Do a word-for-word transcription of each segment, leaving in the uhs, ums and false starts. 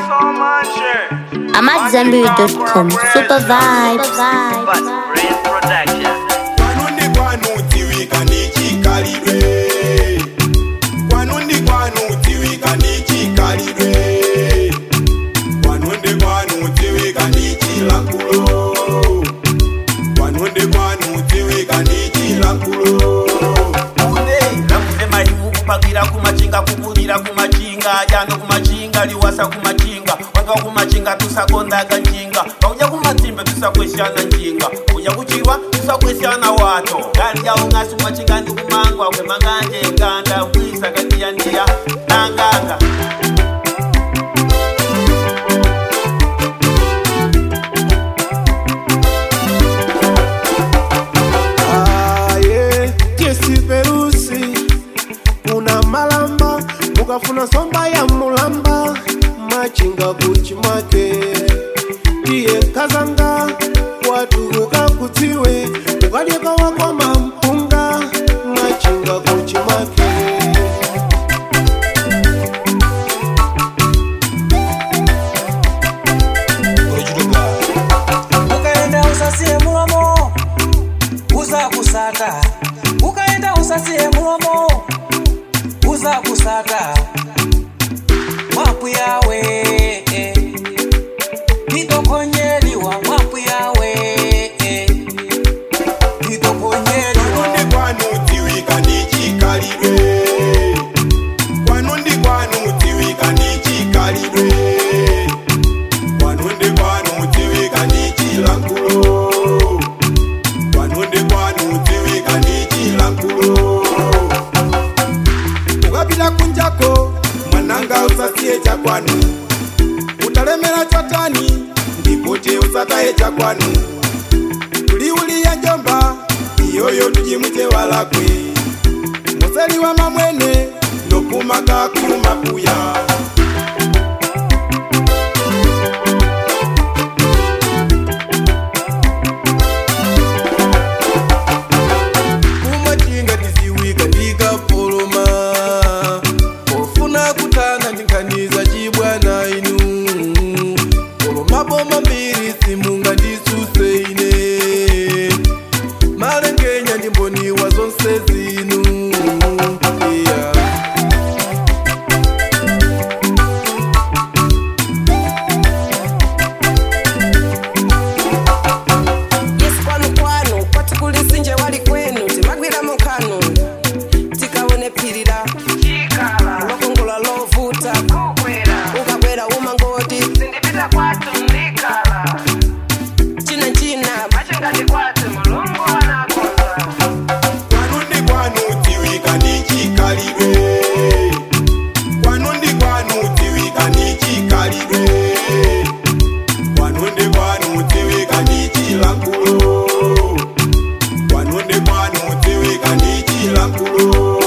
I'm at Zambiri dot com. Super vibes. Kumachinga kukulira kumachinga jano kumachinga liwasa kumachinga wanga kumachinga tusakondaga njinga bauja kumatimbe tusakweshana njinga uja kuchiwa tusakweshana wato gali jawo ngasi kumachinga ndi kumangwa kwe manganje nganda kwisa katiya ndiya nanganga Ukafuna somba ya mulamba machinga kuchimake iye kazanga watu ukakutiwe ukalieka wako mampunga machinga kuchimake ukaenda usasie mulomo uza kusata ukaenda usasie mulomo uza kusata wapu yawe kitokonyeliwa wapu yawe kitokonyeliwa kwanundi kwanu tiwika nichikalidwe kwanundi kwanu tiwika nichikalidwe kwanundi kwanu tiwika nichilankulo kwanundi kwanu tiwika nichilankulo ukapita kunjako mwananga usasie chakwanu utalemela chotani ndipote usataye chakwanu tuliuli ya njomba iyoyo tujimwite walakwe museli wa mamwene nokumaka kumakuya kumachinga tiziwika ndikapoloma ofuna kutana ndinganiza chibwana inu olomaboma mbiri simunga ndisuse ine malengenya ndimboniwa zonse zinu yeah. Yes kwanu kwanu patikulisinje wali kwenu timagwira mukanu tikaone pirira lokongola lovuta ukabwera umangoti sindipita kwatu ndikala china china machangati kwatu mulungu anakonza kwanundi kwanu tiwika nichikalidwe kwanundi kwanu tiwika nichikalidwe kwanundi kwanu tiwika nichilankulo kwanundi kwanu tiwika nichilankulo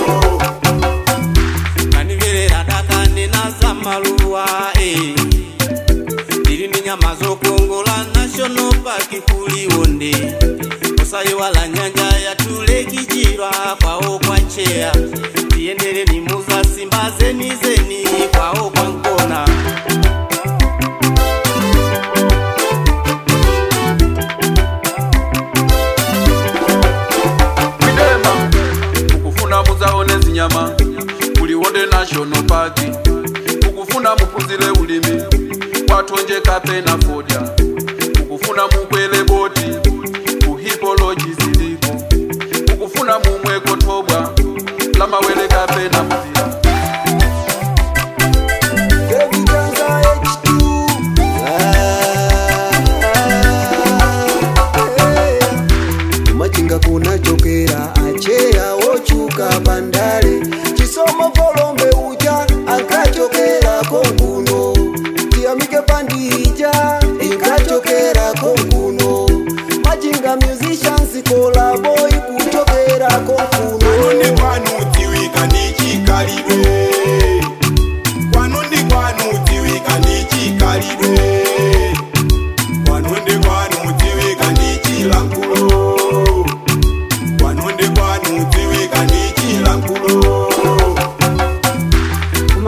kaniverera dakane nazamaluwa eh ndiri nyama zokongola national park kuliwonde usayi wala nyanja ya tulekichirwa kwao kwa nchea tiendere ni muza simba zeni zeni kwao kwa nkona Midema ukufuna muzaone zinyama kuliwonde national park ukufuna mupuzile ulimi watonje kape na fodia ukufuna mukwele boti kuhipoloji ziliko ukufuna mumweko tobwa lamawele kape na muzira machinga kuna chokera achea ochuka bandale chisomo volombe uja ankachokera konkuno tiamike pandija inkachokera konkuno machinga musicians kolaboi kuchokera konkuno kwanundi kwanu tiwika nichikalidwe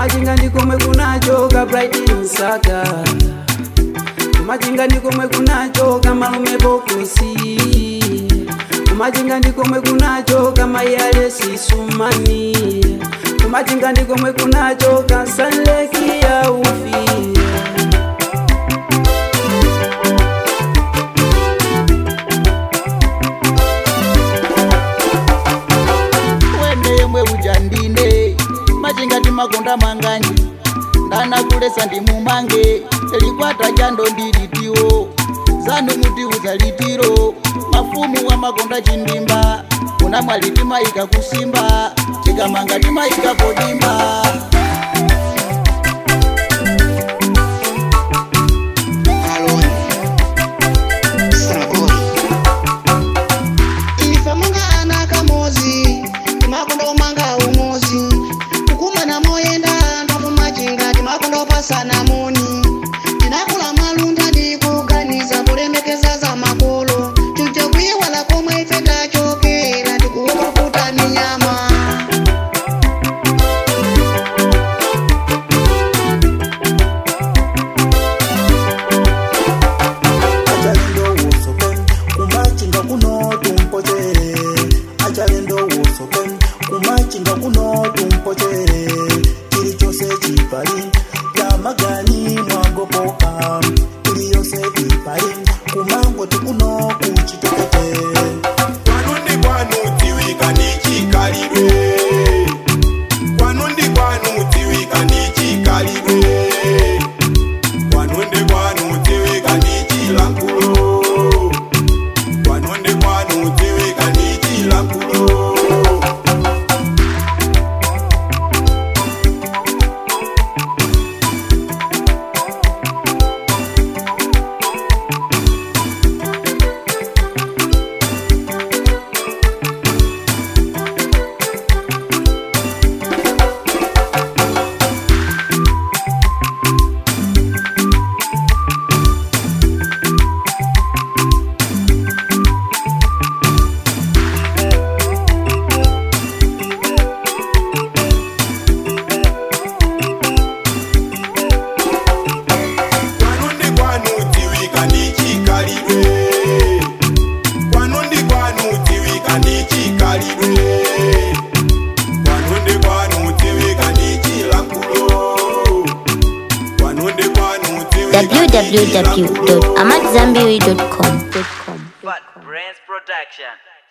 kumachinga ndikomwe kunachoka Bright Msaka, kumachinga ndikomwe kunachoka malume Bokusi, kumachinga ndikomwe kunachoka mayale Sisumani, kumachinga ndikomwe kunachoka Sanleki ya Ufi. Machinga makonda manganji ndana kulesa ndi mumange elikwata jando ndilitiwo zanu muti uzalitiro mafumu wa makonda chindimba kuna mwaliti maika kusimba chikamanga timaika podimba. Sana moni tinakula malunda ndikuganiza kulemekeza za makolo chucho kwiwala komwe ife tachokera tikuwaputa ni nyama. Achalendo wosopen kumachinga kuno tumpochere, achalendo wosopen kumachinga kuno tumpochere, kiri chose chipali magani mwangopoka iliyose ipari kumango tukuno kuchitokete kwanundi kwanu tiwika nichikalirwe kwanundi kwanu tiwika nichikalirwe kwanundi kwanu tiwika nichilankulo kwanundi kwanu tiwika nichilankulo. w w w dot amadzambiri dot com. But Brains Production.